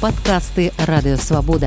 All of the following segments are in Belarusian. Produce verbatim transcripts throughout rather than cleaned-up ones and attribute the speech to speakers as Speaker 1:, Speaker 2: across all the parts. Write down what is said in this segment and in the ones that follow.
Speaker 1: Падкасты Радыёвабода.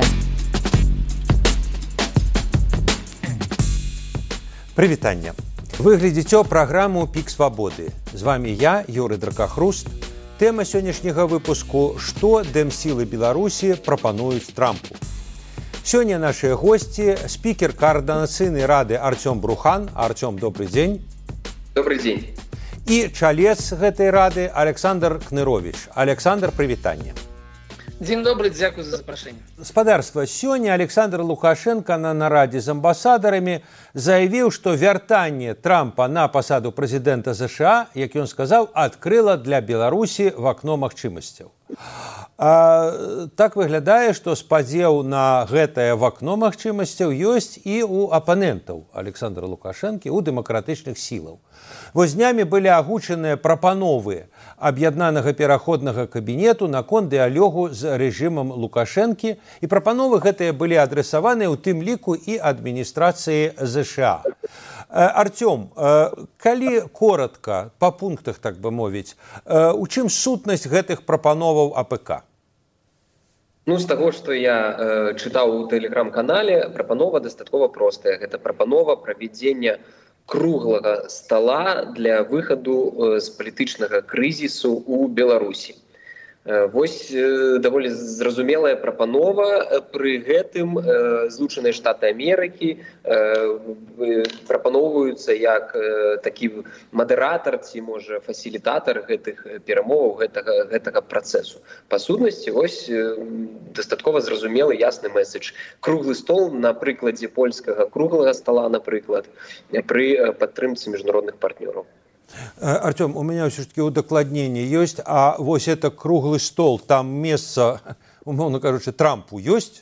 Speaker 2: Прывітанне. Вы глядзіце праграму «Пік свабоды». З вами я, Юрый Дракахруст. Тэма сённяшняга выпуску «Што дэмсілы Беларусі прапануюць Трампу». Сёння нашыя госці, спікер Координацыйнай рады Артём Брухан. Артём, добрый дзень.
Speaker 3: Добрый дзень.
Speaker 2: І чалец гэтай рады Александр Кнырович. Александр, прывітанне.
Speaker 4: Дзень добрый, дзякую за запрашэнне.
Speaker 2: Спадарства, сёння Александр Лукашенко на нарадзе з амбасадарамі заявіў, што вяртанне Трампа на пасаду прэзідэнта ЗША, як ён сказаў, адкрыла для Беларусі вакно магчымасцяў. А, так выглядае, што спадзеў на гэтае вакно магчымасцяў ёсць і ў апанентаў Александра Лукашэнкі, у дэмакратычных сілаў. Вось днямі былі агучаныя прапановы аб'яднанага пераходнага кабінету наконт дыялогу з рэжымам Лукашэнкі, і прапановы гэтыя былі адрасаваныя ў тым ліку і адміністрацыі ЗША. Артём, калі коратка, па пунктах, так бы мовіць, у чым сутнасць гэтых прапановаў АПК?
Speaker 3: Ну, з таго, што я э, чытаў у тэлеграм-канале, прапанова дастаткова простая. Гэта прапанова правядзення круглага стала для выхаду з палітычнага крызісу ў Беларусі. Вось даволі зразумелая прапанова. Пры гэтым Злучаныя Штаты Амерыкі прапаноўваюцца як такі мадэратар ці, можа, фасілітатар гэтых перамоваў, гэтага, гэтага працэсу. Па сутнасці, вось дастаткова зразумелы ясны месседж. Круглы стол на прыкладзе польскага круглага стола, напрыклад, пры падтрымцы міжнародных партнёраў.
Speaker 2: Артём, у меня все-таки удокладнение есть, а вот это круглый стол, там место, умовно кажучи, Трампу есть?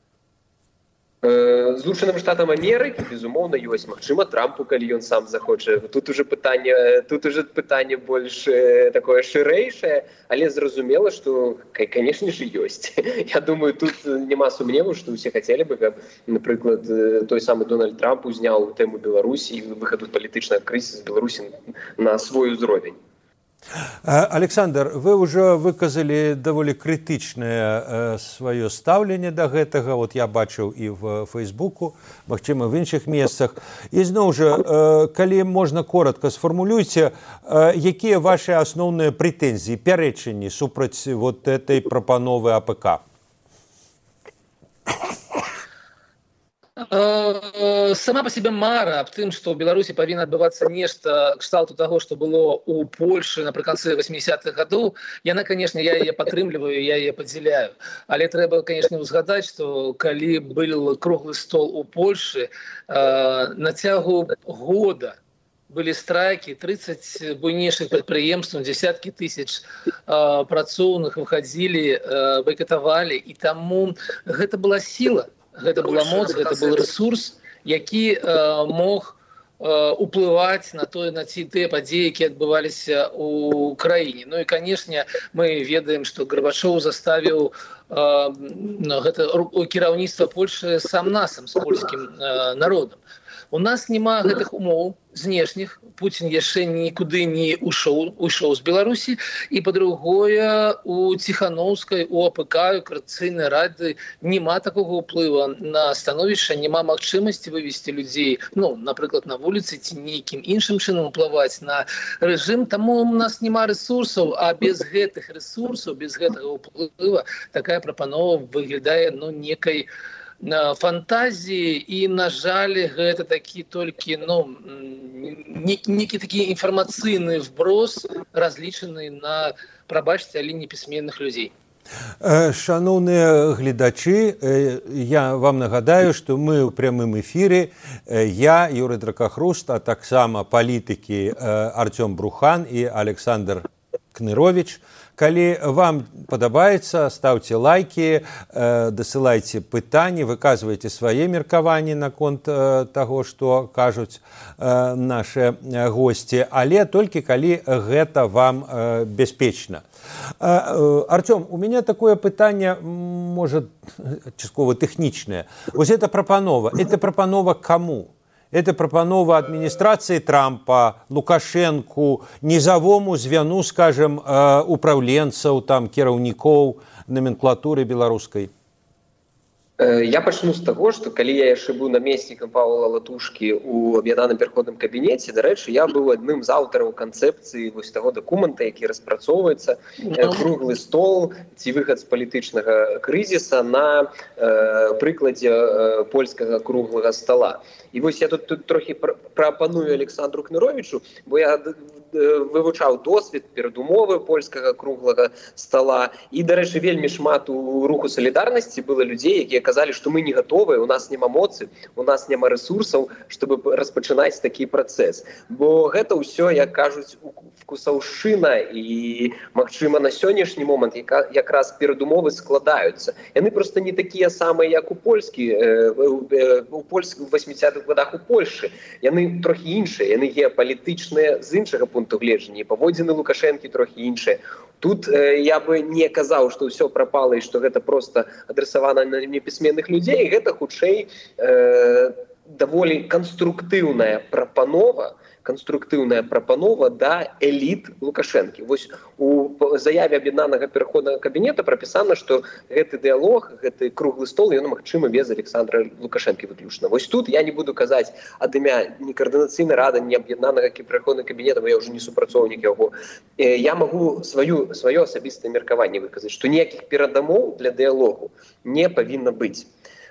Speaker 3: Злучаным Штатам Амерыкі, безумоўна, ёсць. Магчыма, Трампу, калі ён сам захоча. Тут уже пытанне, тут уже пытанне больш такое шырэйшае, але зразумела, што, канешне ж, ёсць. Я думаю, тут няма сумневу, што ўсе хацелі бы, каб, напрыклад, той самы Дональд Трамп узняў тэму Беларусі і выхаду палітычнага крызісу з Беларусі на свой узровень.
Speaker 2: Александр, вы уже выказалі даволі крытычнае сваё стаўленне да гэтага. Вот я бачыў і в Фейсбуку, магчыма, в іншых месцах. І зноў жа, калі можна коротка сфармулюйце, якія вашы асноўныя прэтэнзіі, пярэчанні супраць вот этой прапановы АПК?
Speaker 4: Сама по себе мара аб тым, што ў Беларусі павінна адбывацца нешта кшталту таго, што было ў Польшы напрыканцы восьмідзесятых гадоў, яна, канешне, я яе падтрымліваю, я яе падзяляю. Але трэба, канешне, узгадаць, што калі был круглы стол у Польшы, на цягу года былі страйкі, трыццаць буйнейшых прадпрыемстваў, дзясяткі тысяч працоўных выхадзілі, байкатавалі, і таму гэта была сіла. Гэта была моц, гэта был ресурс, які э, мог э, уплываць на тое, на ці тыя падзеі, якія адбываліся ў краіне. Ну і, канешне, мы ведаем, што Гарбачоў заставіў э, гэта кіраўніцтва Польшы сам-насам з польскім э, народам. У нас няма гэтых умоў знешніх. Пуцін яшчэ нікуды не ушоў, ушоў з Беларусі. І, па-другое, у Ціханаўскай, у АПК, у Координацыйнай рады няма такога ўплыва на становішча, няма магчымасці вывесці людзей, ну, напрыклад, на вуліцы ці нейкім іншым чынам уплываць на рэжым. Таму у нас няма рэсурсаў, а без гэтых рэсурсаў, без гэтага ўплыва такая прапанова выглядае, ну, некай фантазіі, і, на жаль, гэта такі толькі, ну, некі такі інфармацыйны вброс, разлічаны на, прабачце, але непісьменных людзей.
Speaker 2: Шановныя гледачы, я вам нагадаю, што мы ў прямым эфіры, я, Юрый Дракахруст, а таксама палітыкі Артём Брухан і Александр Кнырович. Калі вам падабаецца, ставце лайкі, дасылайце пытанні, выказвайце свае меркаванні наконт таго, што кажуць нашы госці, але толькі калі гэта вам бяспечна. Артём, у меня такое пытанне, может, часткова тэхнічнае. Вось эта прапанова, это прапанова каму? Это прапанова администрации Трампа, Лукашенку, низовому звяну, скажем, управленцаў, там, кіраўнікоў номенклатуры беларускай.
Speaker 3: Я пачну з таго, што калі я яшчэ быў намеснікам Павла Латушкі ў аб'яднаным пераходным кабінеце, дарэчы, я быў адным з аўтараў канцэпцыі вось таго дакумента, які распрацоўваецца, круглы стол ці выхад з палітычнага крызіса на э, прыкладзе э, польскага круглага стола. І вось я тут, тут трохі прапаную Александру Кныровічу, бо я вывучаў досвед, перадумовы польскага круглага стола. І, дарэчы, вельмі шмат у руху салідарнасці было людзей, якія казалі, што мы не гатовыя, у нас няма моцы, у нас няма рэсурсаў, чтобы распачынаць такі працэс. Бо гэта ўсё, як кажуць, вкусаўшчына, і, магчыма, на сённяшні момант якраз перадумовы складаюцца. Яны проста не такія самыя, як у польскі, у польскі, у восьмідзесятых годах у Польшы. Яны трохі іншыя, яны геапалітычныя з іншага пункту гледжання, і паводзіны Лукашэнкі трохі іншыя. Тут э, я бы не казаў, што ўсё прапала і што гэта проста адрасавана на непісьменных людзей. Гэта хутчэй э, даволі канструктыўная прапанова, канструктыўная прапанова да эліт Лукашэнкі. Вось у заяве аб'яднанага пераходнага кабінета прапісана, што гэты дыялог, гэты круглы стол, ён магчымы без Александра Лукашэнкі выключна. Вось тут я не буду казаць ад імя ні каардынацыйнай рады, ні аб'яднанага пераходнага кабінета, бо я ўжо не супрацоўнік яго. Я магу сваю, сваё асабістае меркаванне выказаць, што ніякіх перадамоў для дыялогу не павінна быць.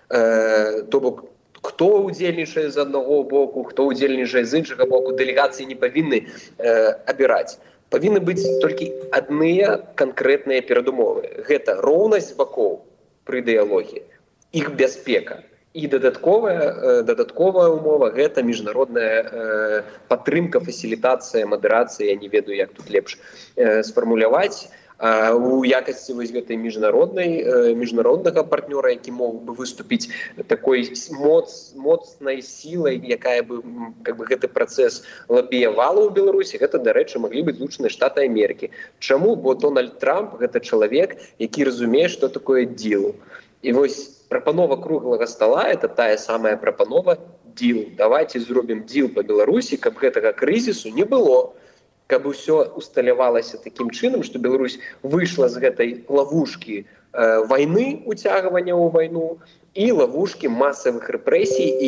Speaker 3: Э, то бок, хто удзельнічае з аднаго боку, хто удзельнічае з іншага боку, дэлегацыі не павінны э, абіраць. Павінны быць толькі адныя канкрэтныя перадумовы. Гэта роўнасць бакоў пры дыялогі, іх бяспека. І дадатковая, э, дадатковая умова – гэта міжнародная э, падтрымка, фасілітацыя, мадэрацыя, я не ведаю, як тут лепш э, сфармуляваць. А у якасці вось гэтай міжнароднай э, міжнароднага партнёра, які мог бы выступіць такой моц, моцнай сілай, якая бы, как бы гэты працэс лабіявала ў Беларусі, гэта, дарэчы, маглі быць Злучаныя Штаты Амерыкі. Чаму? Бо Дональд Трамп гэта чалавек, які разумее, што такое діл. І вось прапанова круглага стола – это тая самая прапанова діл. Давайте зробім діл па Беларусі, каб гэтага крызісу не было. Каб усё усталявалася такім чынам, што Беларусь выйшла з гэтай лавушкі э, вайны, уцягвання ў вайну, і лавушкі масавых рэпрэсій і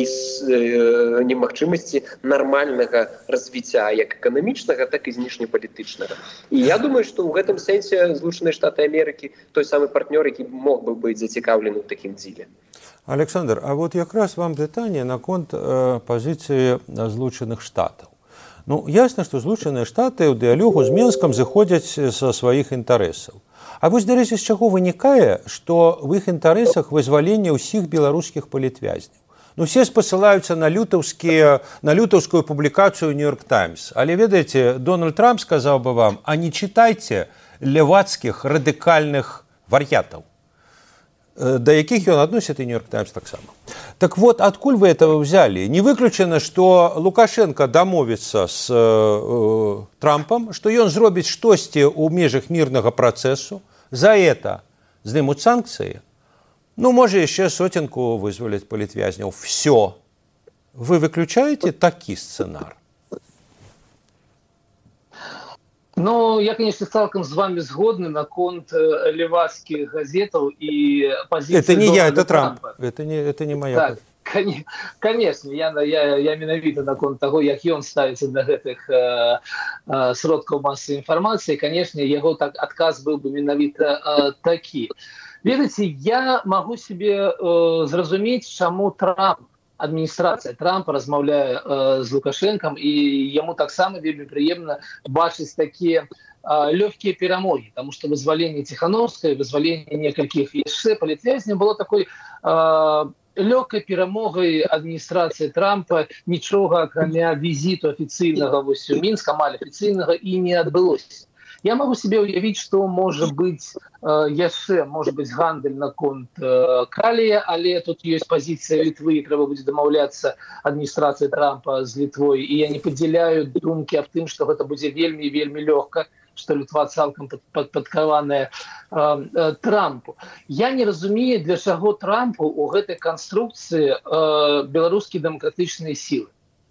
Speaker 3: э, немагчымасці нармальнага развіцця як эканамічнага, так і знешнепалітычнага. І я думаю, што ў гэтым сэнсе Злучаныя Штаты Амерыкі той самы партнёр, які мог бы быць зацікаўлены ў такім дзіле.
Speaker 2: Александр, а вот якраз вам пытанне наконт э, пазіцыі Злучаных Штатаў. Ну, ясна, што Злучаныя Штаты ў дыялогу з Менскам зыходзяць са сваіх інтарэсаў. А вось, дарэчы, з чаго вынікае, што ў іх інтарэсах вызваленне ўсіх беларускіх палітвязняў. Ну, все спасылаюцца на лютаўскія, на лютаўскую публікацыю «Нью-Йорк Таймс». Але, ведаеце, Дональд Трамп сказаў бы вам, а не читайте левацкіх радыкальных вар'ятаў, до якіх ён адносіць і «Нью-Йорк Таймс» таксама. Так вот, адкуль вы этого взяли? Не выключана, што Лукашенко дамовіцца з э, Трампам, што ён зробіць штосьці ў межах мірнага працэсу, за это знімуць санкцыі, ну, можа, яшчэ сотенку вызваляць палітвязняў. Все. Вы выключаете такі сцэнар?
Speaker 4: Ну, я, конечно, цалкам з вами згодны наконт э, левацких газетаў и позиции.
Speaker 2: Это не
Speaker 4: Дональда
Speaker 2: я, это Трамп.
Speaker 4: Трампа.
Speaker 2: Это не, это не моя.
Speaker 4: Так, кон- конечно, я, я, я менавіта наконт того, як ён ставіцца до гэтых э, э, сродкаў массовой информации. Конечно, его так, отказ был бы менавіта э, такі. Ведаеце, я могу себе э, зразумець, чаму Трамп, адміністрацыя Трампа размаўляе э, з Лукашэнкам, і яму таксама вельмі прыемна бачыць такія э, лёгкія перамогі, таму што вызваленне Ціхановскай, вызваленне некалькіх яшчэ палітвязняў было такой э, лёгкай перамогай адміністрацыі Трампа, нічога акрамя візіту афіцыйнага вось у Мінск, амаль афіцыйнага, і не адбылося. Я могу себе уявить, что может быть э, яшчэ, может быть гандаль наконт э, калія, але тут есть позиция Литвы, и трэба будзе дамаўляцца адміністрацыі Трампа з Літвой, і я не падзяляю думкі аб тым, што гэта будзе вельмі вельмі лёгка, што Літва цалкам пад, пад, падкаваная э, э, Трампу. Я не разумею, для чаго Трампу у гэтай канструкцыі э, беларускія дэмакратычныя сілы.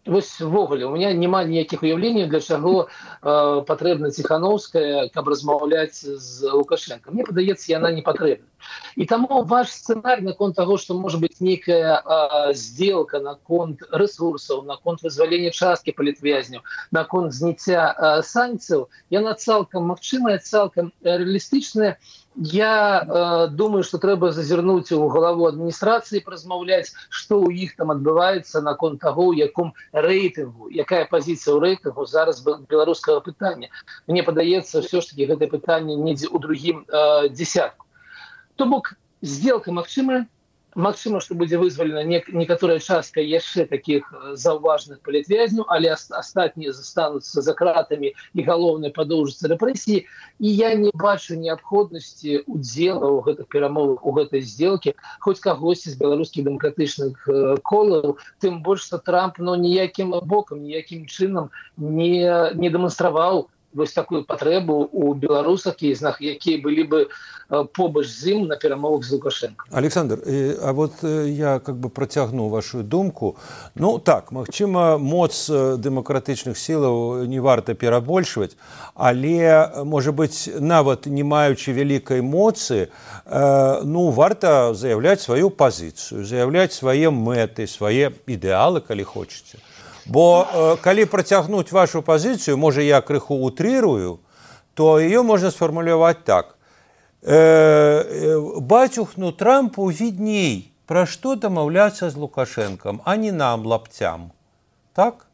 Speaker 4: Вось ввогуле у меня няма ніякіх уяўленняў, для чаго э, патрэбна Ціхановская, каб размаўляць з Лукашенко. Мне падаецца, яна не патрэбна. І таму ваш сцэнарый наконт таго, што можа быць нейкая э, сделка наконт рэсурсаў, наконт вызвалення часткі палітвязняў, наконт зняцця э, санкцыяў, яна цалкам магчымая, цалкам рэалістычная. Я э, думаю, што трэба зазірнуць у галаву адміністрацыі, празмаўляць, што ў іх там адбываецца наконт таго, у яком рэйтынгу, якая пазіцыя ў рэйтынгу зараз беларускага пытання. Мне падаецца, ўсё ж такі гэтае пытанне недзе ў другім э, дзесятку. То бок, сделка магчымая, магчыма, што будзе вызвалена некаторая частка яшчэ такіх заўважных палітвязняў, але астатнія застануцца за кратамі і галоўнае падоўжыцца рэпрэсіі. І я не бачу неабходнасці удзела ў гэтых перамовах, у гэтай сделкі, хоць кагосьці з беларускіх дэмакратычных колаў, тым больш, што Трамп ну, ніякім бокам, ніякім чынам не, не дэманстраваў вось такую патрэбу у беларусах, якія былі бы побач з ім на перамовах з Лукашенко.
Speaker 2: Александр, а вот я как бы працягну вашу думку. Ну так, магчыма, моц дэмакратычных сілаў не варта перабольшваць, але, можа быць, нават не маючы вялікай моцы, ну, варта заяўляць сваю пазіцыю, заяўляць свае мэты, свае ідэалы, калі хочаце. Бо э, калі працягнуць вашу пазіцыю, можа я крыху утрырую, то ее можна сфармуляваць так. Э, э, бацюхну Трампу відней, пра што дамаўляцца з Лукашэнкам, а не нам, лапцям. Так?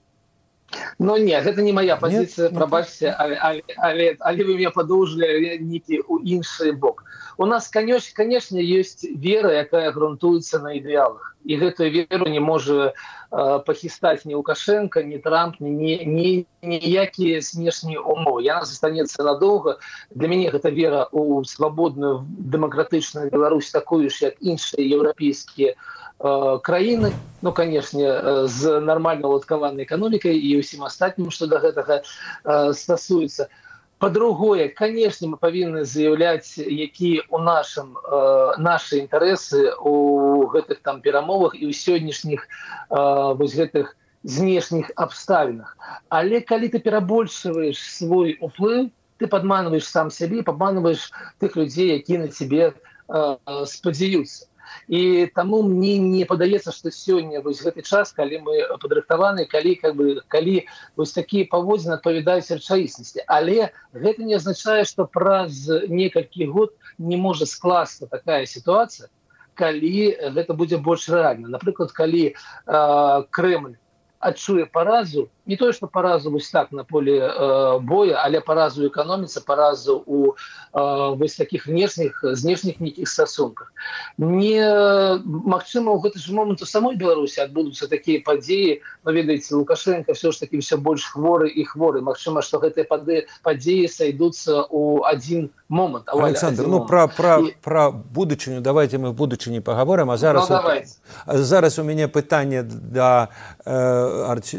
Speaker 4: Ну не, гэта не моя пазіцыя, прабачце, але, але, але, але вы меня падоўжылі нейкі ў іншы бок. У нас, конечно, ёсць вера, якая грунтуецца на ідэалах. І гэтую веру не можа э, пахістаць ні Лукашенко, ні Трамп, ні, ні, ніякія знешнія умовы. Яна застанецца надоўга. Для мяне гэта вера ў свабодную дэмакратычную Беларусь, такую ж, як іншыя еўрапейскія э, краіны. Ну, конечно, з нармальна уладкаванай эканомікай і ўсім астатнім, што да гэтага э, стасуецца. По-другое, конечно, мы павінны заяўляць, якія ў нашым э, нашы інтарэсы у гэтых там перамовах і ў сённяшніх э, вось гэтых знешніх абставінах. Але калі ты перабольшваеш свой уплыў, ты падманваеш сам сябе, падманваеш тых людзей, якія на цябе э, спадзяюцца. І таму мне не падаецца, што сёння вось гэты час, калі мы падрыхтаваны, калі, как бы, калі вось такія паводзіны адпавядаюць рэчаіснасці. Але гэта не азначае, што праз некалькі год не можа скласться такая сітуацыя, калі гэта будзе больш рэальна. Напрыклад, калі э, Кремль адчуе паразу, не тое, што паразу вось так на поле э, боя, але паразу ў эканоміцы, паразу ў э, вось такіх внешніх, знешніх нейкіх стасунках. Не магчыма, ў гэты ж момант у самой Беларусі адбудуцца такія падзеі, вы ведаеце, Лукашенко все ж таки все больш хворы і хворы. Магчыма, што гэтыя падзеі сайдуцца ў адзін момант.
Speaker 2: Александр, ну про, про, і... про будучыню давайте мы в будучыні паговорым, а зараз,
Speaker 4: ну,
Speaker 2: у... зараз у мяне пытанне да э, Арч...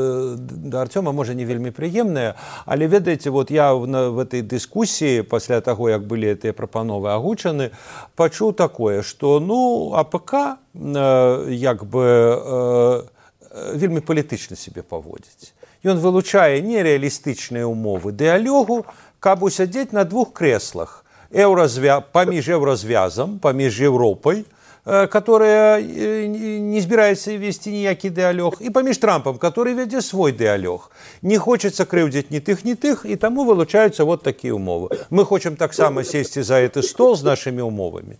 Speaker 2: да Артёма, можа, не вельмі прыемнае, але ведаеце, вот я в, в этой дыскусіі пасля таго, як былі гэтыя прапановы агучаны, пачуў такое, што ну АПК э, як бы э, вельмі палітычна себе паводзіць. Ён вылучае нереалістычныя умовы дыялогу, каб усядзець на двух крэслах Еўразвя... паміж еўразвязам, паміж Европой, которая не збіраецца весці ніякі дыялог, і паміж Трампам, который вядзе свой дыялог. Не хочацца крыўдзіць ні тых, ні тых, і таму вылучаюцца вот такія умовы. Мы хочам таксама сесці за гэты стол з нашымі умовамі.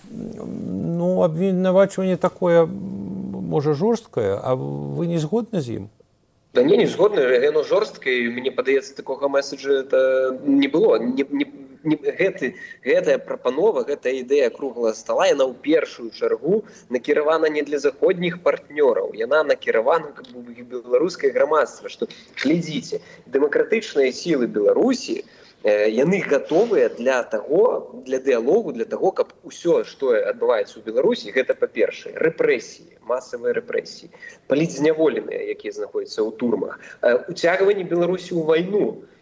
Speaker 2: Ну, абвінавачванне такое, можа, жорсткае, а вы не згодны з ім?
Speaker 3: Да не, не згодны, яно жорсткае, мне падаецца, такога месаджа это не было. Не, не, не, гэты, гэтая прапанова, гэтая ідэя круглага стола, яна ў першую чаргу накіравана не для заходніх партнёраў, яна накіравана как бы беларускае грамадства, што глядзіце, дэмакратычныя сілы Беларусі, яны гатовыя для таго, для дыялогу, для таго, каб усё, што адбываецца ў Беларусі, гэта, па-першае, рэпрэсіі, масавыя рэпрэсіі, палітзняволеныя, якія знаходзяцца ў турмах, уцягванне Беларусі ў вайну.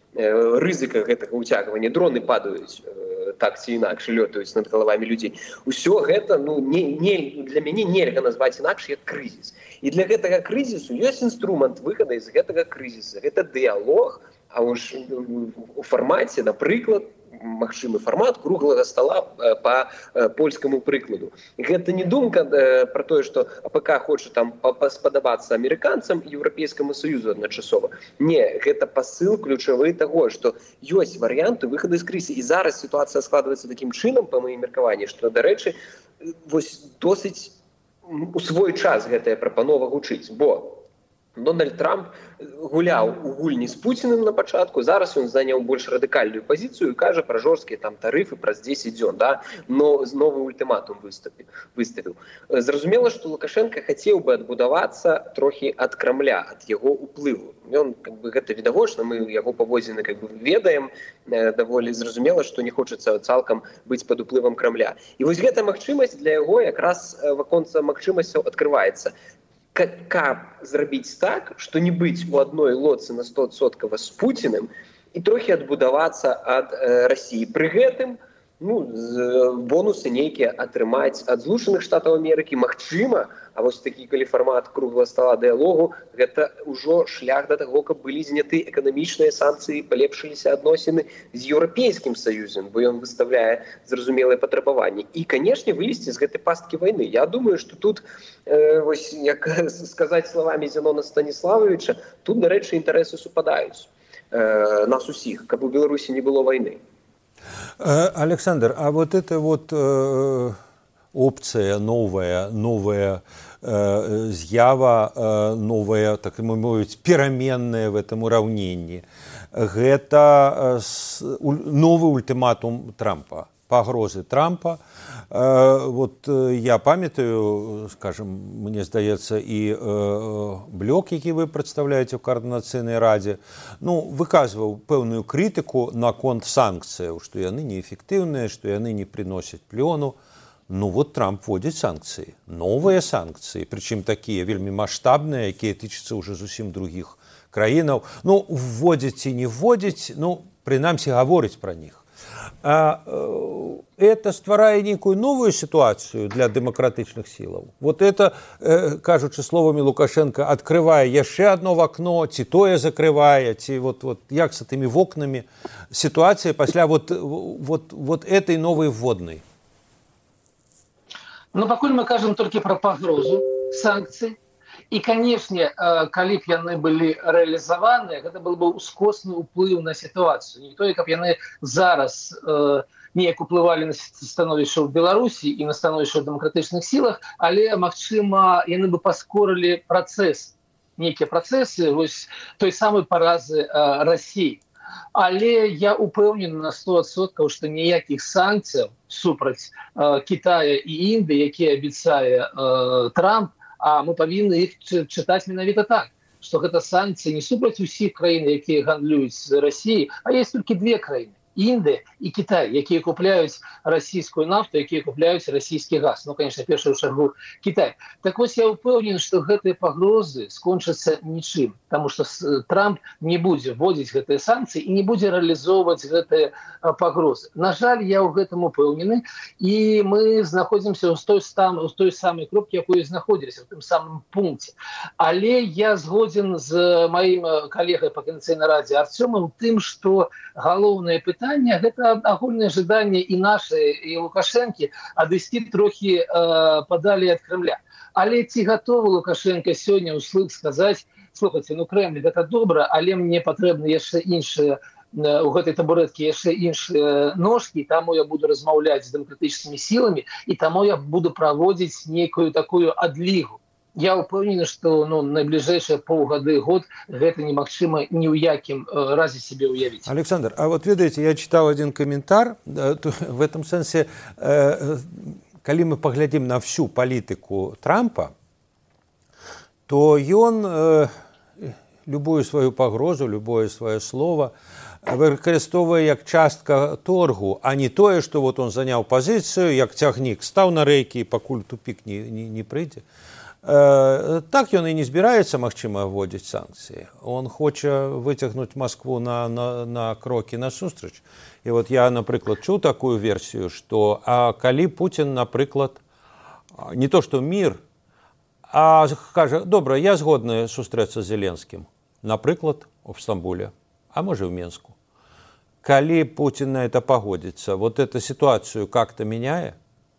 Speaker 3: рызыка гэтага ўцягвання, дроны падаюць так ці інакш, лётаюць над галавамі людзей. Усё гэта, ну, не, не, для мяне нельга назваць інакш як крызіс. І для гэтага крызісу ёсць інструмент выхада з гэтага крызіса. Гэта дыялог, а ўж у фармаце, напрыклад, магчымы фармат круглага стола по польскаму прыкладу. Гэта не думка про тое, што АПК хоча там спадабацца амерыканцам і Еўрапейскаму Саюзу адначасова. Не, гэта пасыл ключавы таго, што ёсць варыянты выхаду з крызісу. І зараз сітуацыя складваецца такім чынам, па маім меркаванні, што, дарэчы, вось досыць у свой час гэтая прапанова гучыць, бо Дональд Трамп гуляў у гульні з Пуціным на пачатку, зараз ён заняў больш радыкальную пазіцыю і кажа пра жорсткія там тарыфы праз дзесяць дзён, да? Но новы ультыматум выставіў. Зразумела, што Лукашенко хацеў бы адбудавацца трохі ад Крамля, ад яго ўплыву. Ён, как бы, гэта відавочна, мы яго паводзіны, как бы, ведаем, даволі зразумела, што не хочацца цалкам быць пад уплывам Крамля. І вось гэта магчымасць для яго якраз ваконца магчымасцяў адкрываецца. Каб зрабіць так, што не быць у адной лодцы на сто адсоткаў з Пуціным і трохі адбудавацца ад э, Расіі. Пры гэтым, ну, бонусы нейкія атрымаць ад Злучаных Штатаў Амерыкі, магчыма, а вось такі, калі фармат круглага стола дыялогу, гэта ўжо шлях да таго, каб былі зняты эканамічныя санкцыі, палепшыліся адносіны з Еўрапейскім Саюзам, бо ён выставляе зразумелыя патрабаванні. І, канешне, вылезці з гэтай пасткі вайны. Я думаю, што тут, э, вось, як сказаць словамі Зенона Станіславовича, тут, дарэчы, інтарэсы супадаюць э, нас усіх, каб у Беларусі не было вайны.
Speaker 2: Александр, а вот эта вот э, опция новая, новая э, з'ява, э, новая, так и мовить, пераменная в этом уравнении, это э, новый ультиматум Трампа, погрозы Трампа. Э, вот э, я памятаю, скажем, мне здаецца, и э, блок, які вы представляете в координацыйнай радзе, ну, выказываў пэўную критику наконт санкцыяў, што яны неэфектыўныя, што яны не приносяць плёну. Ну вот Трамп вводзіць санкцыі, новыя санкцыі, прычым такія вельмі маштабныя, якія тычацца ўжо зусім другіх краінаў. Ну, вводзіць ці не вводзіць, ну, прынамсі гаворыць пра них. А, э, это стварае некую новую ситуацию для демократычных силаў. Вот это, э, кажучы словамі Лукашенко, открывае яшчэ одно вакно, ці тое закрывае, ці вот, вот як с этими вокнами ситуация пасля вот, вот, вот этой новой вводной.
Speaker 4: Ну, пакуль мы кажам толькі пра пагрозу санкцый. І, канешне, калі б яны былі рэалізаваныя, гэта был бы ускосны ўплыў на сітуацыю. Не тое, каб яны зараз э, неяк уплывалі на становішча ў Беларусі і на становішча ў дэмакратычных сілах, але, магчыма, яны бы паскорылі працэс, нейкія працэсы вось той самай паразы э, Расіі. Але я упэўнены на сто адсоткаў, што ніякіх санкцыяў супраць э, Китая і Індыі, якія абяцае э, Трамп, а мы павінны іх чытаць менавіта так, што гэта санкцыі не супраць усіх краін, якія гандлююць з Расіяй, а ёсць толькі две краіны. Індыя і Кітай, якія купляюць расійскую нафту, якія купляюць расійскі газ. Ну, конечно, першую чаргу Кітай. Так вось я ўпэўнены, што гэтыя пагрозы скончацца нічым, таму што Трамп не будзе вводзіць гэтыя санкцыі і не будзе рэалізоўваць гэтыя пагрозы. На жаль, я ў гэтым упэўнены, і мы знаходзімся ў той, там, ў той самай кропкі, якой знаходзіліся, ў тым самым пункце. Але я згодзін з маім калегай па Координацыйнай радзе Артёмам тым, што галоўнае пытанне гэта агульнае жаданне і нашай, і Лукашэнкі адысці трохі э, падалей ад Кремля. Але ці гатовы Лукашенко сёння ўслых сказаць: слухайце, ну Кремль гэта добра, але мне патрэбны яшчэ іншыя у гэтай табурэткі яшчэ іншыя ножкі, таму я буду размаўляць з дэмакратычнымі сіламі, і таму я буду праводзіць нейкую такую адлігу. Я ўпэўнены, што ну, найбліжэйшыя паўгады, год гэта немагчыма ні ў якім э, разе себе уявіць.
Speaker 2: Александр, а вот ведаеце, я читал один комментар, э, в этом сэнсе, э, калі мы паглядзім на всю палітыку Трампа, то ён э, любую сваю пагрозу, любое сваё слово выкарыстоўвае як частка торгу, а не тое, што вот он заняў пазіцыю, як цягнік стаў на рэйкі, пакуль тупік не, не, не прыйдзе. Так ён і не збіраецца, магчыма, вводзіць санкцыі. Он хоча выцягнуць Маскву на, на, на крокі насустрач. І вот я, напрыклад, чуў такую версію, што а калі Пуцін, напрыклад, не то што мір, а кажа, добра, я згодны сустрэцца з Зеленскім, напрыклад, у Стамбуле, а можа ў Менску. Калі Путин на это погодится, вот эту ситуацию как-то меняет?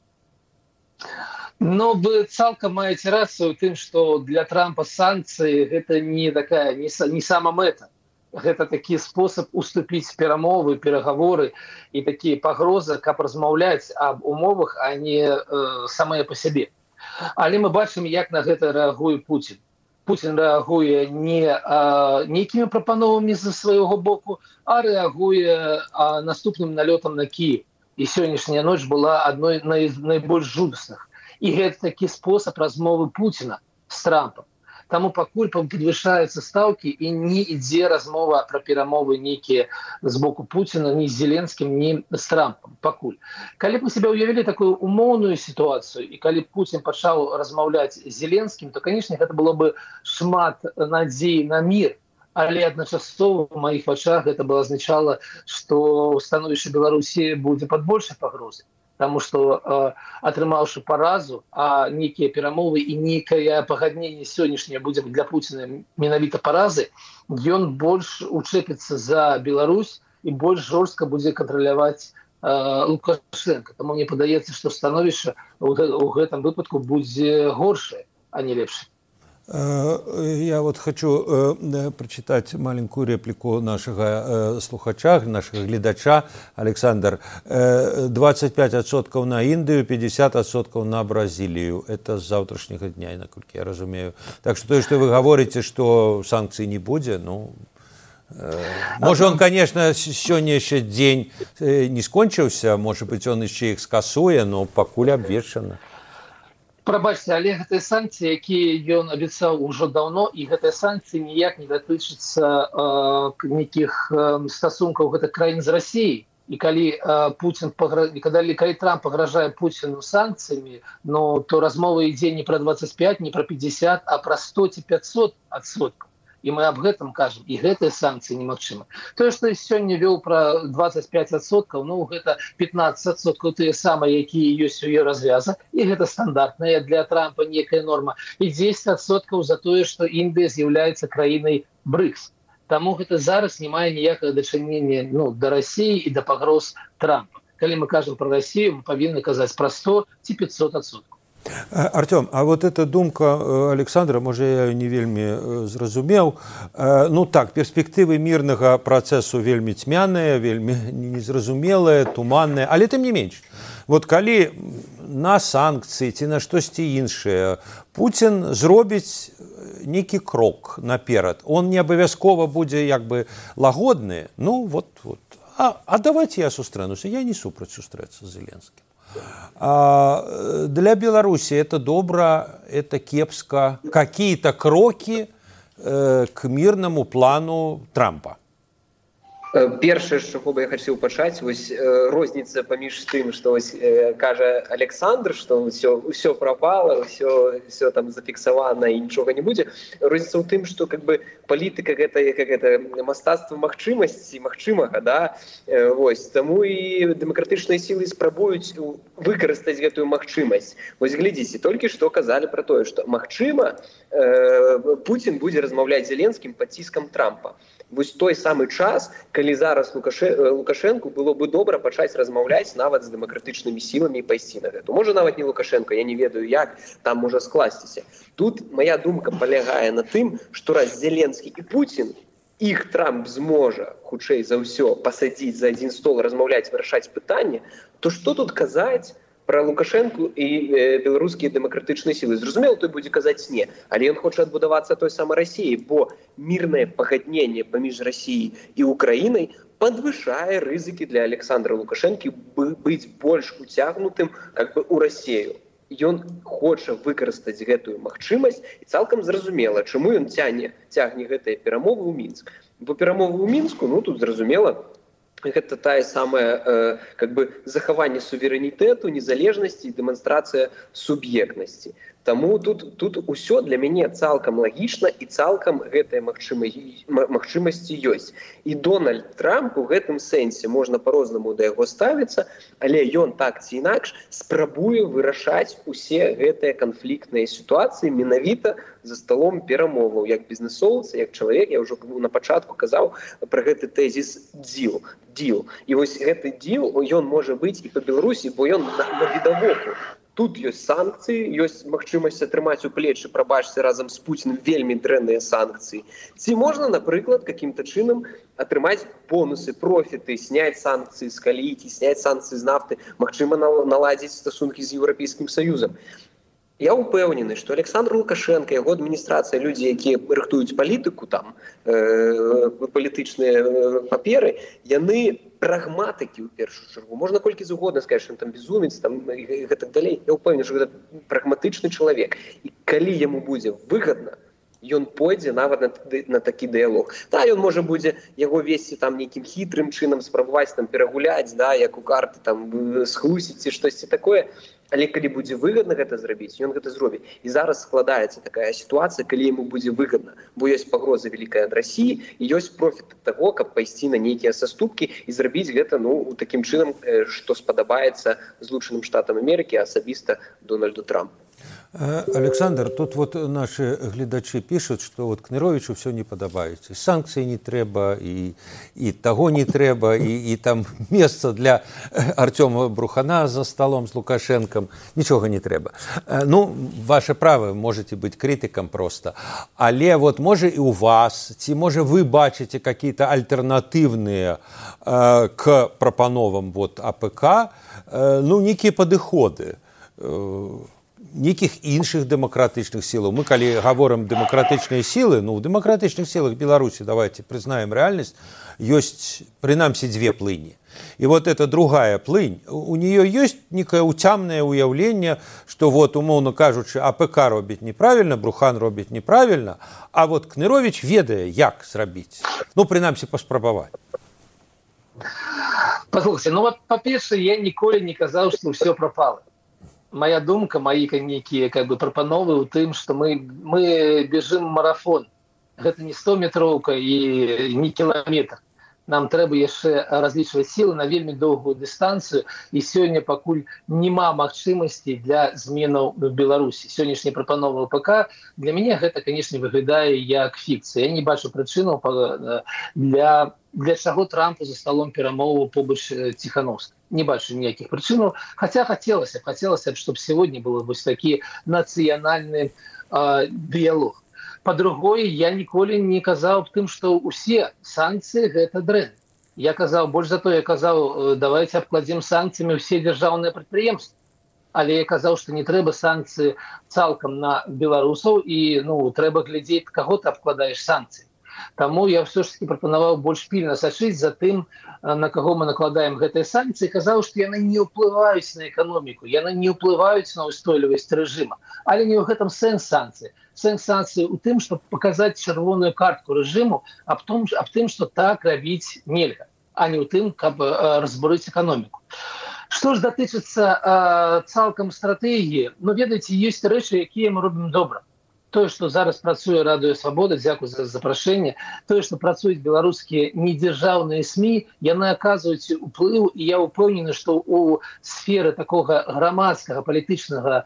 Speaker 4: Ну, вы цалкам маете рацию в том, что для Трампа санкции это не такая, не, не сама мэта. Это такі спосаб уступіць перамовы, пераговоры і такія пагрозы, каб размаўляць аб умовах, а не э, самыя па сябе. Але мы бачым, як на гэта рэагуе Путін. Путін рэагуе не а, нейкімі прапановамі з свайго боку, а рэагуе а, наступным налётам на Кіев. І сённяшняя ноч была адной з найбольш жудасных. І гэта такі спосаб размовы Путіна з Трампам. Таму пакуль падвышаюцца стаўкі і не ідзе размова пра перамовы нейкія з боку Пуціна ні з Зеленскім, ні з Трампам. Пакуль. Калі б мы себе ўявілі такую умоўную сітуацыю, і калі б Пуцін пачаў размаўляць з Зеленскім, то, канечне, гэта было бы шмат надзей на мір. Але адначасова в маіх вачах гэта бы азначала, што становішча Беларусі будзе пад большай пагрозай. Потому что, э, атрымаўшы паразу, а нейкія перамовы і нейкае пагадненне сённяшняе будзе для Пуціна менавіта паразы, ён больш учэпіцца за Беларусь і больш жорстка будзе кантраляваць э, Лукашенко. Таму мне падаецца, што становішча ў гэтым выпадку будзе горшае, а не лепшае.
Speaker 2: Я вот хочу э, прочитать маленькую реплику нашего э, слухача, нашего глядача. Александр, э, двадцать пять адсоткаў на Индию, пятьдесят адсоткаў на Бразилию. Это с завтрашнего дня, насколько я разумею. Так что то, что вы говорите, что санкций не будет, ну... Э, может, он, конечно, сегодня еще день э, не скончился, может быть, он еще их скасуе, но покуль обвешано.
Speaker 4: Прабачце, але гэтыя санкцыі, якія ён абяцаў ужо даўно, і гэтыя санкцыі ніяк не датычацца э, нейкіх э, стасункаў гэтых краін з Расіяй. І калі э, Путін пагра... калі, калі Трамп пагражае Пуціну санкцыямі, ну, то размова ідзе не пра двадцать пять, не пра пятьдесят, а пра сто ці пятьсот адсоткаў. І мы аб гэтым кажам, і гэтыя санкцыі немагчыма. Тое, што сёння вёў пра двадцать пять адсоткаў, ну, гэта пятнадцать адсоткаў тыя самыя, якія ёсць у еўразвяза, і гэта стандартная для Трампа некая норма, і дзесяць адсоткаў за тое, што Індыя з'яўляецца краінай брикс. Таму гэта зараз не мае ніякага дачынення, ну, да Расіі і да пагроз Трампа. Калі мы кажам пра Расію, мы павінны казаць пра сто ці пятьсот адсоткаў.
Speaker 2: Артём, а вот эта думка Александра, может, я ее не вельмі зразумеў. Ну так, перспектывы мирнага працэсу вельмі цьмяныя, вельмі незразумелыя, туманныя, але тым не менш. Вот калі на санкцыі ці на штосьці іншае Путін зробіць нейкі крок наперад, он не абавязкова будзе як бы лагодны, ну вот, вот. А, а давайте я сустрэнуся, я не супраць сустрэцца з Зеленскім. А для Беларуси это добро, это кепска. Какие-то кроки э, к мирному плану Трампа.
Speaker 3: Першае, з чаго бы я хацеў пачаць, вось розніца паміж тым, што вось кажа Александр, што ўсё ўсё прапала, ўсё ўсё там зафіксавана і нічога не будзе. Розніца ў тым, што как бы палітыка гэта як гэта мастацтва магчымасці, магчымага, да. Вось таму і дэмакратычныя сілы спрабуюць выкарыстаць гэтую магчымасць. Вось глядзіце, толькі што казалі пра тое, што магчыма Путін будзе размаўляць з Зеленскім пад ціскам Трампа. Вось той самы час, калі зараз Лукашенку было бы добра пачаць размаўляць нават з дэмакратычнымі сіламі і пайсці на гэту. Можа, нават не Лукашенко, я не ведаю, як там можа скласціся. Тут моя думка палягае на тым, што раз Зеленскі і Путін, іх Трамп зможа, хутчэй за ўсё, пасадзіць за адзін стол, размаўляць, вырашаць пытанне, то што тут казаць пра Лукашенку і э, беларускія дэмакратычныя сілы? Зразумела, той будзе казаць не, але ён хоча адбудавацца той самай Расіі, бо мірнае пагадненне паміж Расіяй і Украінай падвышае рызыкі для Александра Лукашэнкі быць больш уцягнутым как бы у Расію. Ён хоча выкарыстаць гэтую магчымасць і цалкам зразумела, чаму ён цягне, цягне гэтыя перамовы ў Мінск. Бо перамовы ў Мінску, ну тут зразумела, гэта тая самая э, как бы захаванне суверэнітэту, незалежнасці і дэманстрацыя суб'ектнасці. Таму тут тут усё для мяне цалкам лагічна і цалкам гэтыя магчымасці ёсць. І Дональд Трамп у гэтым сэнсе можна па-рознаму да яго ставіцца, але ён так ці інакш спрабуе вырашаць усе гэтыя канфліктныя сітуацыі менавіта за сталом перамоваў, як бізнесоўца, як чалавек. Я ўжо на пачатку казаў пра гэты тэзіс дзіл. Діл. І вось гэты діл, ён можа быць і па Беларусі, бо ён на, на відавоку. Тут ёсць санкцыі, ёсць магчымасць атрымаць у плечы, прабачце, разам з Пуціным вельмі дрэнныя санкцыі. Ці можна, напрыклад, каким-то чынам атрымаць бонусы, профіты, сняць санкцыі з калійкі, сняць санкцыі з нафты, магчыма наладзіць стасункі з Еўрапейскім Саюзам. Я упэўнены, што Александр Лукашенко, яго адміністрацыя, людзі, якія рыхтуюць палітыку, там, э, палітычныя паперы, яны прагматыкі ў першую чаргу. Можна колькі заўгодна сказаць, што ён там безумец, там, і гэтак далей. Я ўпэўнены, што гэта прагматычны чалавек. І калі яму будзе выгадна, ён пойдзе нават на, на такі дыялог. Да, ён можа будзе яго весці там нейкім хітрым чынам, спрабаваць там перагуляць, да, як у карты там схлусіць ці штосьці такое. Але калі будзе выгадна гэта зрабіць, ён гэта зробіць. І зараз складаецца такая сітуацыя, калі яму будзе выгадна, бо ёсць пагроза вялікая ад Расіі і ёсць профіт ад таго, каб пайсці на нейкія саступкі і зрабіць гэта, ну, такім чынам, што спадабаецца Злучаным Штатам Амерыкі, асабіста Дональду Трампу.
Speaker 2: Александр, тут вот наши гледачи пишут, что вот Кныровичу все не подобаецца. Санкций не трэба, и, и того не трэба, и, и там место для Артема Брухана за столом с Лукашенком. Ничего не трэба. Ну, ваше право, можете быть критиком просто. Але вот может и у вас, ці может вы бачите какие-то альтернативные э, к пропановам вот АПК, э, ну, некие подыходы. Э, Нейкіх іншых дэмакратычных сілаў. Мы, калі гаворым дэмакратычныя сілы, ну, ў дэмакратычных сілах Беларусі, давайте прызнаем рэальнасць, ёсць, прынамсі, дзве плыні. І вот эта другая плынь, у нее ёсць некае уцямнае ўяўленне, што вот, умоўна кажучы, АПК робіць неправільна, Брухан робіць неправільна, а вот Кныровіч ведае, як зрабіць. Ну, прынамсі, паспрабаваць.
Speaker 4: Паслухайце, ну, вот, па-першае, я ніколі не казаў, што ўсё прапала. Моя думка, мои некие как бы прапановы у тым, что мы мы бежим марафон. Гэта не сто метровка и не километр. Нам трэба яшчэ разлічваць сілы на вельмі доўгую дыстанцыю, і сёння пакуль няма магчымасцей для зменаў в Беларусі. Сённяшняя прапанова АПК для мяне гэта, канешне, выглядае як фікцыя. Я не бачу прычынаў для для чаго Трампу за столом перамоваў побач Ціхановскай. Не бачу ніякіх прычынаў, хаця хацелася б, хацелася б, чтобы сегодня был вось такі нацыянальны э, дыялог. Па-другое, я ніколі не казаў аб тым, што ўсе санкцыі гэта дрэнна. Я казаў, больш за то, я казаў, давайте абкладзем санкцыямі ўсе дзяржаўныя прадпрыемствы. Але я казаў, што не трэба санкцыі цалкам на беларусаў і, ну, трэба глядзець, каго ты абкладаеш санкцыі. Таму я все ж таки прапанаваў больш пільна сачыць за тым, на каго мы накладаем гэтыя санкцыі, казаў, што яны не ўплываюць на эканоміку, яны не ўплываюць на ўстойлівасць рэжыма. Але не ў гэтым сэнс санкцыі. Сэнс санкцыі ў тым, чтобы паказаць чырвоную картку рэжыму аб том, аб тым, што так рабіць нельга, а не ў тым, каб разбурыць эканоміку. Што ж датычыцца цалкам стратэгіі, ну, ведаеце, ёсць рэчы, якія мы робім добра. Тое, што зараз працуе Радыё Свабода, дзякуй за запрашэнне, тое, што працуюць беларускія недзяржаўныя СМІ, яны аказваюць уплыў, і я ўпэўнены, што ў сферы такога грамадскага палітычнага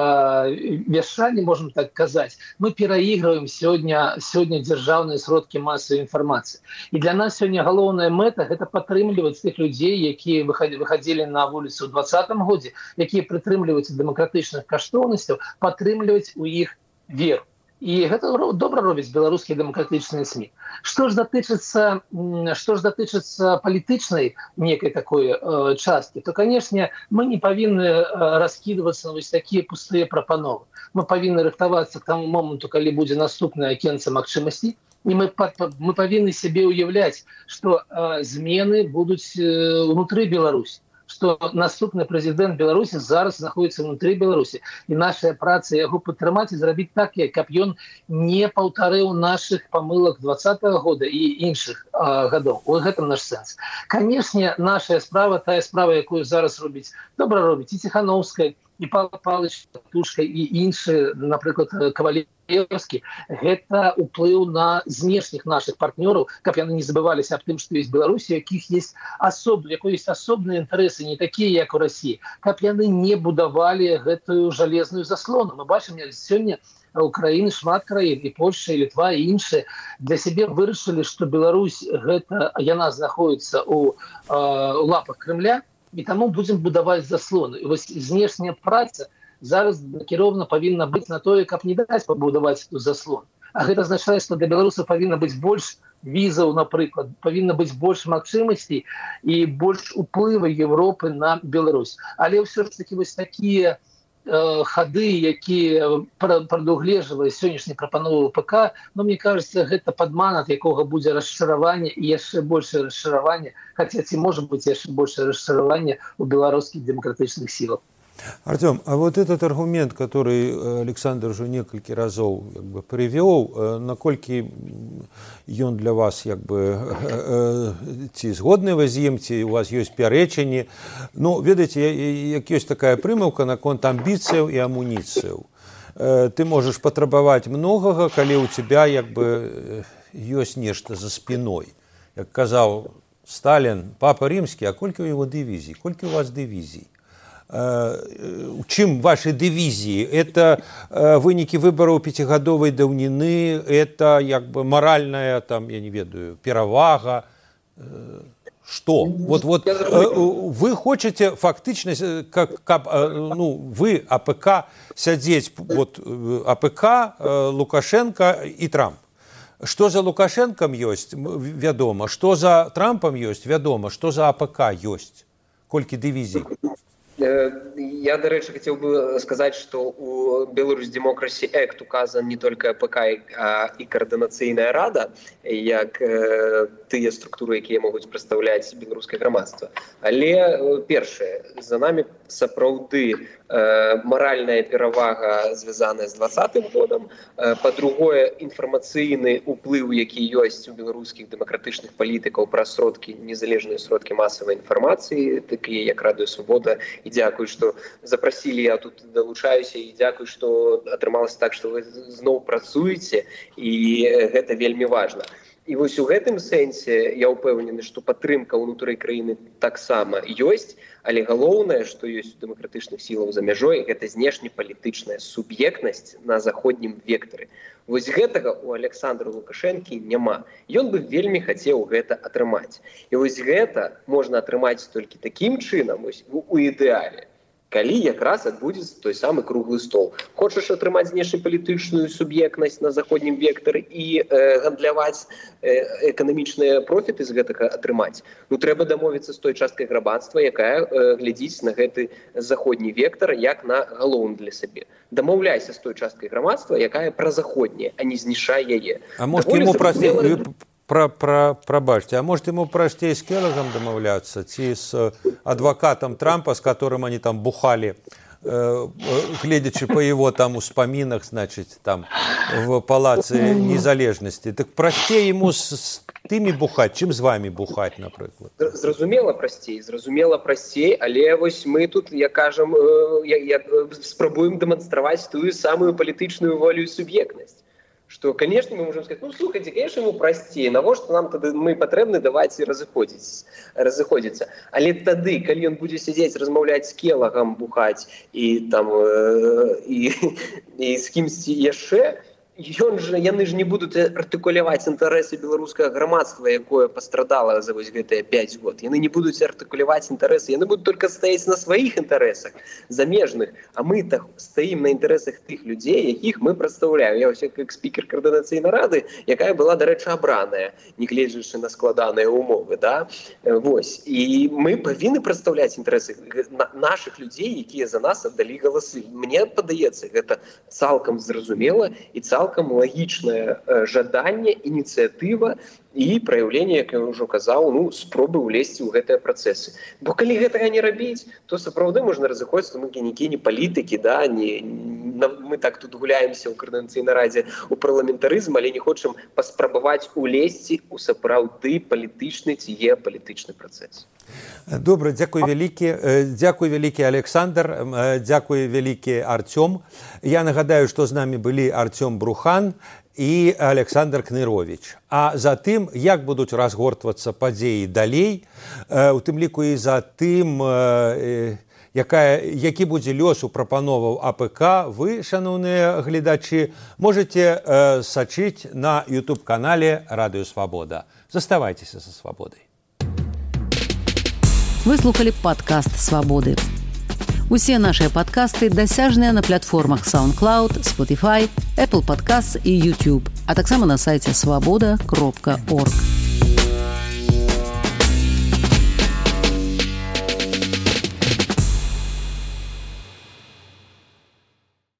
Speaker 4: э, вяшчання, можам так казаць, мы пераігрываем сёння сёння дзяржаўныя сродкі масавай інфармацыі. І для нас сёння галоўная мэта гэта падтрымліваць тых людзей, якія выхадзілі на вуліцу ў двадцатым годзе, якія прытрымліваюцца дэмакратычных каштоўнасцяў, падтрымліваць у іх веру. І гэта добра робяць беларускія дэмакратычныя СМІ. Што ж датычыцца, што ж датычыцца палітычнай некай такой э, часткі, то, канешне, мы не павінны э, раскідвацца на вось такія пустыя прапановы. Мы павінны рыхтавацца к таму моманту, калі будзе наступнае акенца магчымасцей, і мы, мы павінны сябе ўяўляць, што э, змены будуць э, унутры Беларусі, што наступны прэзідэнт Беларусі зараз знаходіцца ўнутры Беларусі, і наша праца яго падтрымаць і зрабіць так, каб ён не паўтарыў нашых памылак двадцатага года і іншых а, гадоў. У гэтым наш сэнс. Канешне, наша справа, тая справа, якую зараз робіць, добра робіць і Ціхановская, і Павел Павлович Тушка і іншыя, напрыклад, Кавалеўскі, гэта ўплыў на знешніх нашых партнёраў, каб яны не забываліся аб тым, што ёсць Беларусь, якіх есть асобны, якой есть асобныя інтарэсы, не такія, як у Расіі, каб яны не будавалі гэтую жалезную заслону. Мы бачым, як сёння Украіны шмат краін, і Польша, і Літва, і іншыя для сябе вырашылі, што Беларусь гэта яна знаходіцца ў лапах Кремля, і таму будзем будаваць заслоны. І вось знешняя праца зараз накірована павінна быць на тое, каб не даць пабудаваць эту заслону. А гэта азначае, што для беларусаў павінна быць больш візаў, напрыклад, павінна быць больш магчымасцей і больш уплыву Европы на Беларусь. Але ўсё ж такі вось такія хады, якія прадугледжвае сённяшні прапановы ПК, но мне кажется, гэта падман, ад якога будзе расчараванне і яшчэ большее расчараванне, хаця ці можа быць яшчэ большее расчараванне у беларускіх дэмакратычных сілах.
Speaker 2: Артем, а вот этот аргумент, который Александр уже несколько разов как бы, привел, наколькі ён для вас как бы, ці згодны вы з ім, ці у вас есть пярэчанні. Ну, ведаеце, як есть такая прымаўка наконт амбіцыяў і амуніцыяў. Ты можешь патрабаваць многага, калі у тебя как бы, есть нешта за спиной. Як казаў Сталин, папа римский, а колькі у его дивизий? Колькі у вас дивизий? Чым ваши дывізіі? Это вынікі выбараў пяцігадовай даўніны, это як бы маральная, там, я не ведаю, перавага. Что? Вот, вот вы хочете фактично, как, как ну, вы, АПК, сядзець, вот АПК, Лукашенко и Трамп. Что за Лукашенком ёсць, вядома, что за Трампом ёсць, вядома, что за АПК ёсць, колькі дывізій?
Speaker 3: Я, до речі, хотів би сказати, що у Білорусь Демокрасі Ект указан не тільки АПК, а і Координаційна рада, як е, ті структури, які можуть представляти білоруське громадство. Але, перше, за нами сапраўды е, моральна перавага звязана з двадцатым годом, е, по-другое, інфармацыйны уплыў, які ёсць у беларускіх дэмакратычных палітыкаў пра сродкі, незалежныя сродкі масавай інфармацыі, такія як Радыё Свабода. І дзякую, што запрасілі, я тут далучаюся, і дзякую, што атрымалася так, што вы зноў працуеце, і гэта вельмі важна. І вось у гэтым сэнсе я ўпэўнены, што падтрымка ўнутры краіны таксама ёсць, але галоўнае, што ёсць у дэмакратычных сілаў за мяжой, гэта знешнепалітычная суб'ектнасць на заходнім вектары. Вось гэтага у Александра Лукашэнкі няма. Ён бы вельмі хацеў гэта атрымаць. І вось гэта можна атрымаць толькі такім чынам, вось, у ідэале, калі якраз адбудзецца той самы круглы стол. Хочаш атрымаць знешнепалітычную суб'ектнасць на заходнім вектары і э, гандляваць э, эканамічныя профіты з гэтага атрымаць? Ну, трэба дамовіцца з той часткай грамадства, якая э, глядзіць на гэты заходні вектар як на галоўны для сабе. Дамаўляйся з той часткай грамадства, якая празаходняя, а не знішай яе.
Speaker 2: А может, ему прости... Про, про, пробачьте, а может ему простей с Келлогом домовляться, ці с адвокатом Трампа, с которым они там бухали, э, глядячи по его там успоминах, значит, там в Палаце Незалежности. Так простей ему с, с тими бухать, чим з вами бухать, наприклад?
Speaker 3: Зразумела простей, зразумела простей, але вось мы тут, я кажам, я, я, спрабуем дэманстраваць тую самую палітычную волю і суб'ектнасць. Что, конечно, мы можем сказать, ну, слухайте, конечно, ему простее, навошта нам тады мы патрэбны давайте разыходзіць, разыходзіцца. Але тады, калі ён будзе сядзець, размаўляць з Келлагам, бухаць і там э, і, і з кімсьці яшчэ, ён же, яны ж не будуць артыкуляваць інтарэсы беларускага грамадства, якое пастрадала за вось гэтыя пяць год. Яны не будуць артыкуляваць інтарэсы, яны будуць толькі стаяць на сваіх інтарэсах замежных, а мы так стаім на інтарэсах тых людзей, якіх мы прадстаўляем. Я ўсё як спікер Координаційнай рады, якая была, дарэчы, абраная, нягледзячы на складаныя умовы, да? Вось. І мы павінны прадстаўляць інтарэсы нашых людзей, якія за нас аддалі галасы. Мне падаецца, гэта цалкам зразумела і цалкам лагічнае жаданне, ініцыятыва і праяўленне, як я ўжо казаў, ну, спробы ўлезці ў гэтыя працэсы. Бо калі гэтага не рабіць, то сапраўды можна разыходзіцца, мы ніякія не палітыкі, да, не, мы так тут гуляемся ў Координацыйнай радзе у парламентарызм, але не хочам паспрабаваць улезці ў сапраўды палітычны ці геапалітычны працэс.
Speaker 2: Добра, дзякуй вялікі, дзякуй вялікі Александр, дзякуй вялікі Артём. Я нагадаю, што з намі былі Артём Брухан і Александр Кнырович. А затым, як будуць разгортвацца падзеі далей, у тым ліку і за тым, якая, які будзе лёс у прапановаў АПК, вы, шаноўныя гледачы, можете э, сачыць на ютуб-канале Радыё Свабода. Заставайцеся са свабодай.
Speaker 1: Вы слухали падкаст «Свабоды». Усе нашыя падкасты дасяжныя на платформах SoundCloud, Spotify, Apple Podcasts і YouTube, а таксама на сайце свабода кропка орг.